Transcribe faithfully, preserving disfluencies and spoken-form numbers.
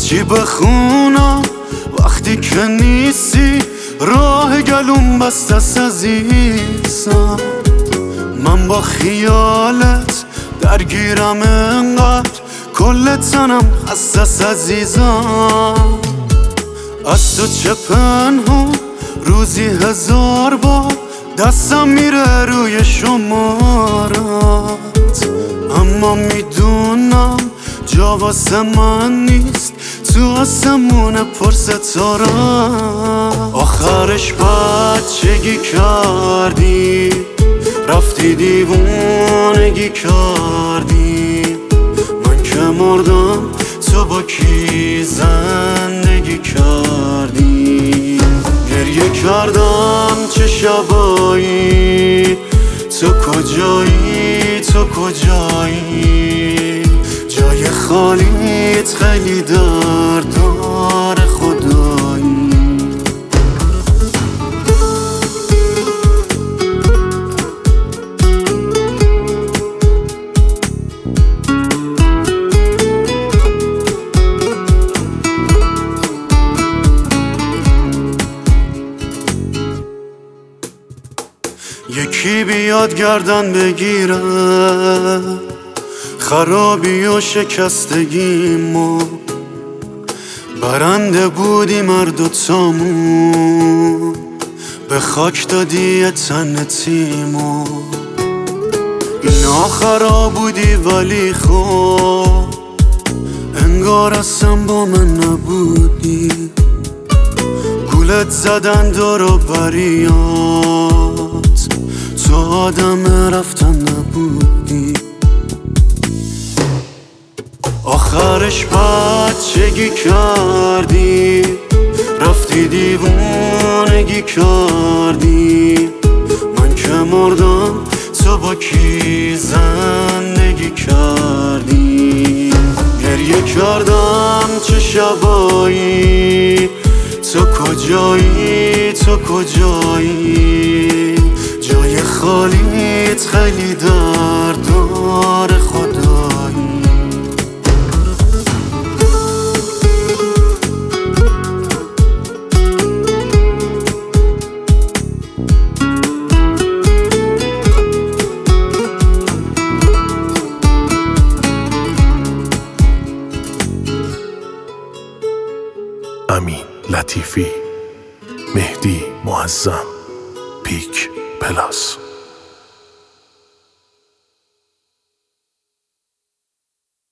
چی بخونم وقتی که نیستی؟ راه گلوم بسته است عزیزم، من با خیالت درگیرم انقدر کل تنم خسته است عزیزم. از تو چه پنهون روزی هزار بار دستم میره روی شمارت، اما میدونم جا واسه من نیست تو آسمون پر ستاره. آخرش بچگی کردی، رفتی دیوونگی کردی، من که مردم تو با کی زندگی کردی؟ گریه کردم چه شبایی، تو کجایی تو کجایی؟ جای خالیت خیلی درد داره خدایی. یکی بیاد گردن بگیره خرابی و شکستگیمو، برنده بودیم هر دوتامون، به خاک دادی تن تیمو. اینا خراب بودی ولی خب انگار اصلا با من نبودی، گولت زدن دور و بریات، تو آدم رفتن نبودی. آخرش بچگی کردی، رفتی دیوونگی کردی، من که مردم تو با کی زندگی کردی؟ گریه کردم چه شبایی، تو کجایی تو کجایی؟ جای خالیت خیلی درد داره خدایی. امین لطیفی، مهدی معظم، پیک پلاس.